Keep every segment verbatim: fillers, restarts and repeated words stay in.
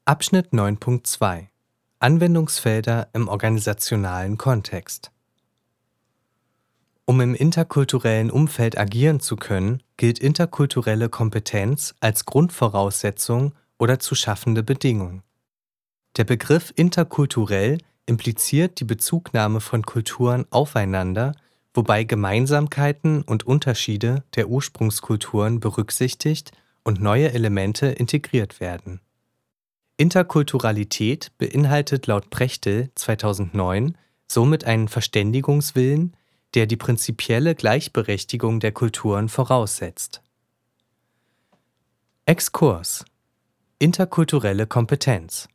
Abschnitt neun Punkt zwei Anwendungsfelder im organisationalen Kontext. Um im interkulturellen Umfeld agieren zu können, gilt interkulturelle Kompetenz als Grundvoraussetzung oder zu schaffende Bedingung. Der Begriff interkulturell impliziert die Bezugnahme von Kulturen aufeinander, wobei Gemeinsamkeiten und Unterschiede der Ursprungskulturen berücksichtigt und neue Elemente integriert werden. Interkulturalität beinhaltet laut Prechtl zweitausendneun somit einen Verständigungswillen, der die prinzipielle Gleichberechtigung der Kulturen voraussetzt. Exkurs: Interkulturelle Kompetenz.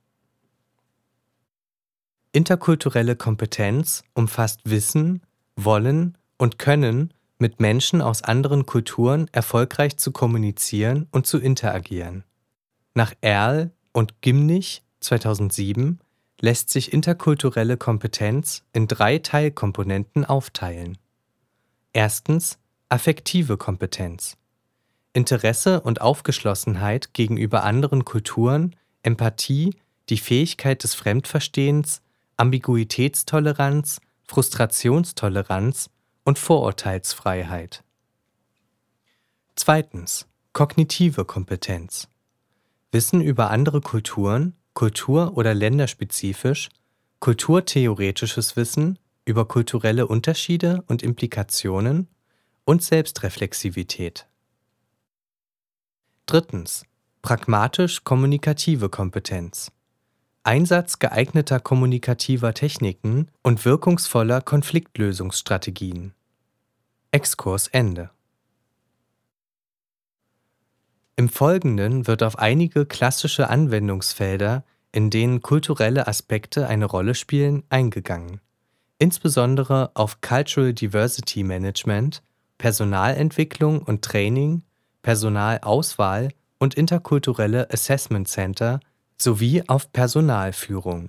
Interkulturelle Kompetenz umfasst Wissen, Wollen und Können, mit Menschen aus anderen Kulturen erfolgreich zu kommunizieren und zu interagieren. Nach Erl und Gimnich zweitausendsieben lässt sich interkulturelle Kompetenz in drei Teilkomponenten aufteilen. Erstens affektive Kompetenz. Interesse und Aufgeschlossenheit gegenüber anderen Kulturen, Empathie, die Fähigkeit des Fremdverstehens, Ambiguitätstoleranz, Frustrationstoleranz und Vorurteilsfreiheit. Zweitens kognitive Kompetenz. Wissen über andere Kulturen, kultur- oder länderspezifisch, kulturtheoretisches Wissen über kulturelle Unterschiede und Implikationen und Selbstreflexivität. Drittens pragmatisch-kommunikative Kompetenz. Einsatz geeigneter kommunikativer Techniken und wirkungsvoller Konfliktlösungsstrategien. Exkurs Ende. Im Folgenden wird auf einige klassische Anwendungsfelder, in denen kulturelle Aspekte eine Rolle spielen, eingegangen. Insbesondere auf Cultural Diversity Management, Personalentwicklung und Training, Personalauswahl und interkulturelle Assessment Center sowie auf Personalführung.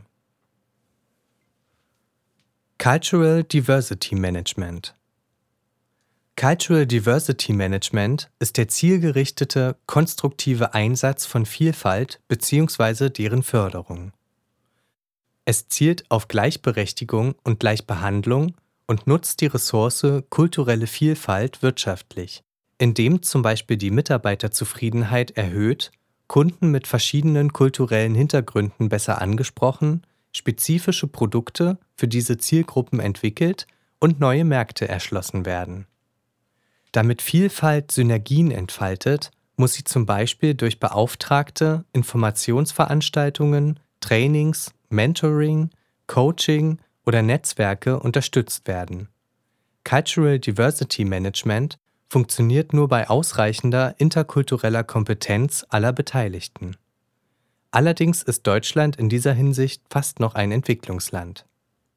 Cultural Diversity Management. Cultural Diversity Management ist der zielgerichtete, konstruktive Einsatz von Vielfalt bzw. deren Förderung. Es zielt auf Gleichberechtigung und Gleichbehandlung und nutzt die Ressource kulturelle Vielfalt wirtschaftlich, indem zum Beispiel die Mitarbeiterzufriedenheit erhöht, Kunden mit verschiedenen kulturellen Hintergründen besser angesprochen, spezifische Produkte für diese Zielgruppen entwickelt und neue Märkte erschlossen werden. Damit Vielfalt Synergien entfaltet, muss sie zum Beispiel durch Beauftragte, Informationsveranstaltungen, Trainings, Mentoring, Coaching oder Netzwerke unterstützt werden. Cultural Diversity Management funktioniert nur bei ausreichender interkultureller Kompetenz aller Beteiligten. Allerdings ist Deutschland in dieser Hinsicht fast noch ein Entwicklungsland.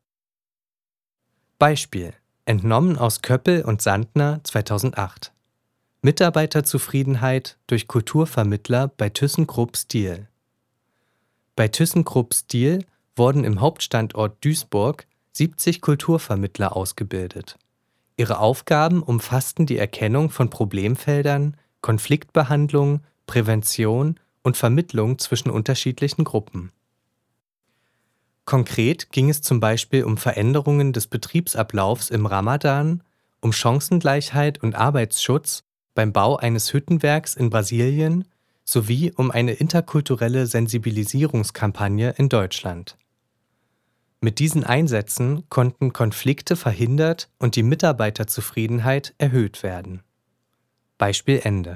Beispiel: Entnommen aus Köppel und Sandner zweitausendacht. Mitarbeiterzufriedenheit durch Kulturvermittler bei ThyssenKrupp Steel. Bei ThyssenKrupp Steel wurden im Hauptstandort Duisburg siebzig Kulturvermittler ausgebildet. Ihre Aufgaben umfassten die Erkennung von Problemfeldern, Konfliktbehandlung, Prävention und Vermittlung zwischen unterschiedlichen Gruppen. Konkret ging es zum Beispiel um Veränderungen des Betriebsablaufs im Ramadan, um Chancengleichheit und Arbeitsschutz beim Bau eines Hüttenwerks in Brasilien sowie um eine interkulturelle Sensibilisierungskampagne in Deutschland. Mit diesen Einsätzen konnten Konflikte verhindert und die Mitarbeiterzufriedenheit erhöht werden. Beispiel Ende.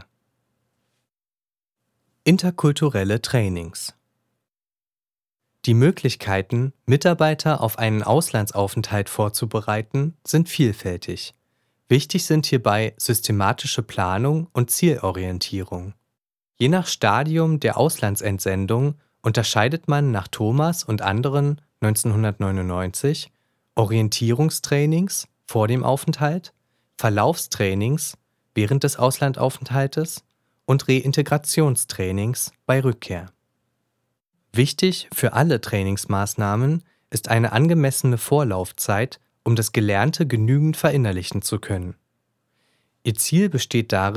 Interkulturelle Trainings. Die Möglichkeiten, Mitarbeiter auf einen Auslandsaufenthalt vorzubereiten, sind vielfältig. Wichtig sind hierbei systematische Planung und Zielorientierung. Je nach Stadium der Auslandsentsendung unterscheidet man nach Thomas und anderen neunzehnhundertneunundneunzig Orientierungstrainings vor dem Aufenthalt, Verlaufstrainings während des Auslandaufenthaltes und Reintegrationstrainings bei Rückkehr. Wichtig für alle Trainingsmaßnahmen ist eine angemessene Vorlaufzeit, um das Gelernte genügend verinnerlichen zu können. Ihr Ziel besteht darin,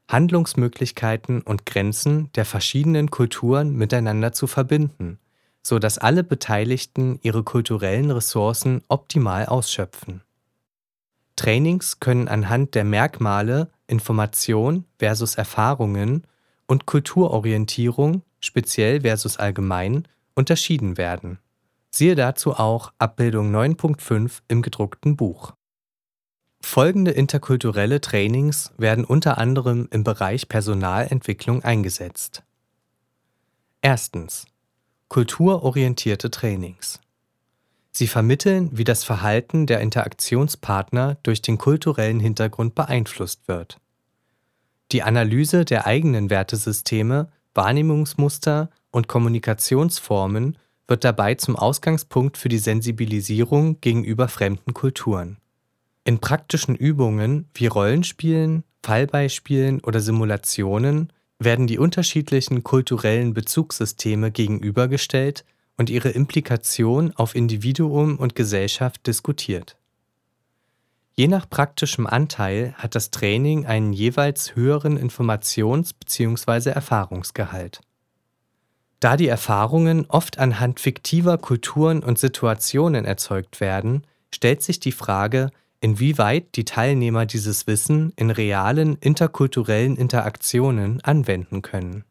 Handlungsmöglichkeiten und Grenzen der verschiedenen Kulturen miteinander zu verbinden, so dass alle Beteiligten ihre kulturellen Ressourcen optimal ausschöpfen. Trainings können anhand der Merkmale Information versus Erfahrungen und Kulturorientierung, speziell versus allgemein, unterschieden werden. Siehe dazu auch Abbildung neun Punkt fünf im gedruckten Buch. Folgende interkulturelle Trainings werden unter anderem im Bereich Personalentwicklung eingesetzt. Erstens. Kulturorientierte Trainings. Sie vermitteln, wie das Verhalten der Interaktionspartner durch den kulturellen Hintergrund beeinflusst wird. Die Analyse der eigenen Wertesysteme, Wahrnehmungsmuster und Kommunikationsformen wird dabei zum Ausgangspunkt für die Sensibilisierung gegenüber fremden Kulturen. In praktischen Übungen wie Rollenspielen, Fallbeispielen oder Simulationen werden die unterschiedlichen kulturellen Bezugssysteme gegenübergestellt und ihre Implikation auf Individuum und Gesellschaft diskutiert. Je nach praktischem Anteil hat das Training einen jeweils höheren Informations- bzw. Erfahrungsgehalt. Da die Erfahrungen oft anhand fiktiver Kulturen und Situationen erzeugt werden, stellt sich die Frage, inwieweit die Teilnehmer dieses Wissen in realen interkulturellen Interaktionen anwenden können.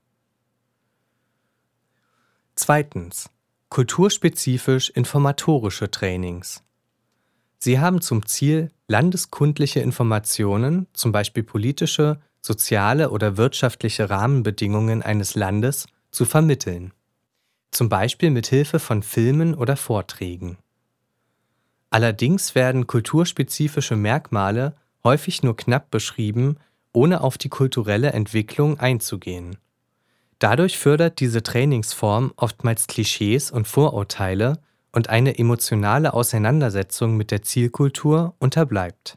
Zweitens. Kulturspezifisch informatorische Trainings. Sie haben zum Ziel, landeskundliche Informationen, zum Beispiel politische, soziale oder wirtschaftliche Rahmenbedingungen eines Landes, zu vermitteln. Zum Beispiel mit Hilfe von Filmen oder Vorträgen. Allerdings werden kulturspezifische Merkmale häufig nur knapp beschrieben, ohne auf die kulturelle Entwicklung einzugehen. Dadurch fördert diese Trainingsform oftmals Klischees und Vorurteile und eine emotionale Auseinandersetzung mit der Zielkultur unterbleibt.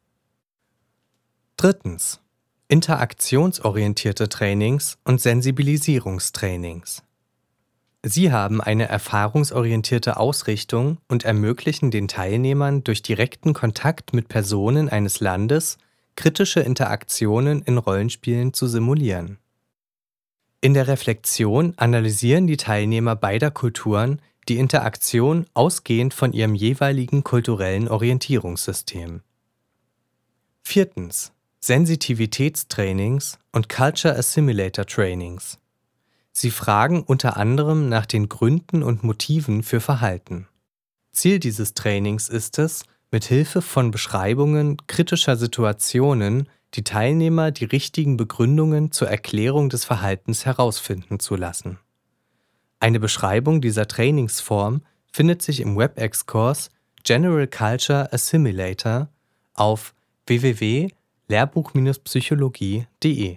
Drittens. Interaktionsorientierte Trainings und Sensibilisierungstrainings. Sie haben eine erfahrungsorientierte Ausrichtung und ermöglichen den Teilnehmern durch direkten Kontakt mit Personen eines Landes, kritische Interaktionen in Rollenspielen zu simulieren. In der Reflexion analysieren die Teilnehmer beider Kulturen die Interaktion ausgehend von ihrem jeweiligen kulturellen Orientierungssystem. Viertens. Sensitivitätstrainings und Culture Assimilator Trainings. Sie fragen unter anderem nach den Gründen und Motiven für Verhalten. Ziel dieses Trainings ist es, mit Hilfe von Beschreibungen kritischer Situationen die Teilnehmer die richtigen Begründungen zur Erklärung des Verhaltens herausfinden zu lassen. Eine Beschreibung dieser Trainingsform findet sich im WebEx-Kurs General Culture Assimilator auf w w w punkt lehrbuch Psychologie punkt de.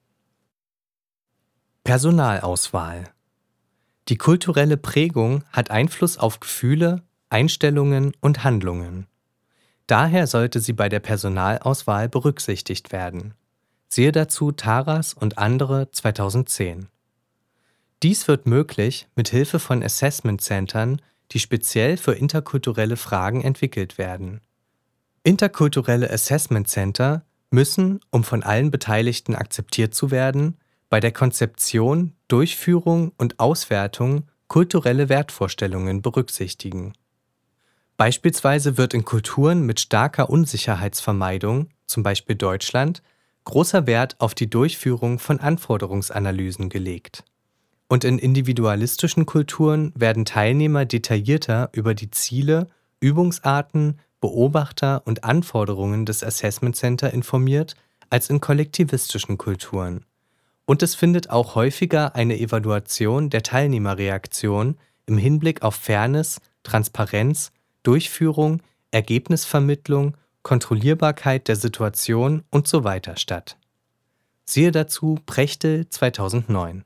Personalauswahl. Die kulturelle Prägung hat Einfluss auf Gefühle, Einstellungen und Handlungen. Daher sollte sie bei der Personalauswahl berücksichtigt werden. Siehe dazu Taras und andere zweitausendzehn. Dies wird möglich mit Hilfe von Assessment-Centern, die speziell für interkulturelle Fragen entwickelt werden. Interkulturelle Assessment Center müssen, um von allen Beteiligten akzeptiert zu werden, bei der Konzeption, Durchführung und Auswertung kulturelle Wertvorstellungen berücksichtigen. Beispielsweise wird in Kulturen mit starker Unsicherheitsvermeidung, zum Beispiel Deutschland, großer Wert auf die Durchführung von Anforderungsanalysen gelegt. Und in individualistischen Kulturen werden Teilnehmer detaillierter über die Ziele, Übungsarten, Beobachter und Anforderungen des Assessment Center informiert als in kollektivistischen Kulturen. Und es findet auch häufiger eine Evaluation der Teilnehmerreaktion im Hinblick auf Fairness, Transparenz, Durchführung, Ergebnisvermittlung, Kontrollierbarkeit der Situation und so weiter statt. Siehe dazu Prechtel zweitausendneun.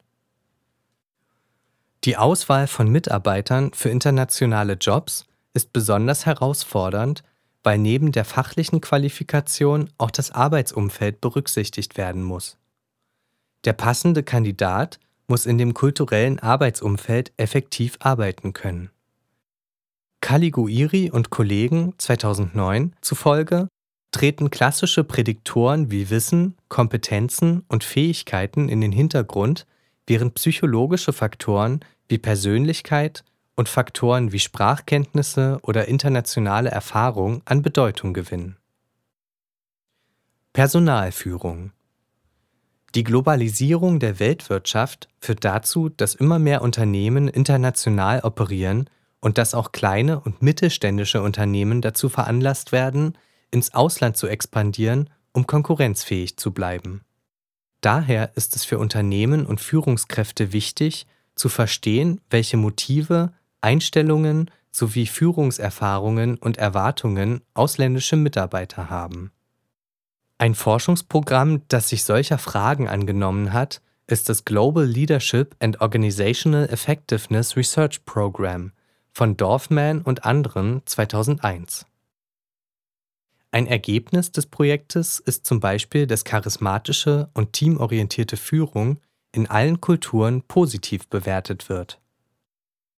Die Auswahl von Mitarbeitern für internationale Jobs ist besonders herausfordernd, weil neben der fachlichen Qualifikation auch das Arbeitsumfeld berücksichtigt werden muss. Der passende Kandidat muss in dem kulturellen Arbeitsumfeld effektiv arbeiten können. Caliguiri und Kollegen zweitausendneun zufolge treten klassische Prädiktoren wie Wissen, Kompetenzen und Fähigkeiten in den Hintergrund, während psychologische Faktoren wie Persönlichkeit und Faktoren wie Sprachkenntnisse oder internationale Erfahrung an Bedeutung gewinnen. Personalführung. Die Globalisierung der Weltwirtschaft führt dazu, dass immer mehr Unternehmen international operieren und dass auch kleine und mittelständische Unternehmen dazu veranlasst werden, ins Ausland zu expandieren, um konkurrenzfähig zu bleiben. Daher ist es für Unternehmen und Führungskräfte wichtig, zu verstehen, welche Motive, Einstellungen sowie Führungserfahrungen und Erwartungen ausländische Mitarbeiter haben. Ein Forschungsprogramm, das sich solcher Fragen angenommen hat, ist das Global Leadership and Organizational Effectiveness Research Program von Dorfman und anderen zweitausendeins. Ein Ergebnis des Projektes ist zum Beispiel, dass charismatische und teamorientierte Führung in allen Kulturen positiv bewertet wird.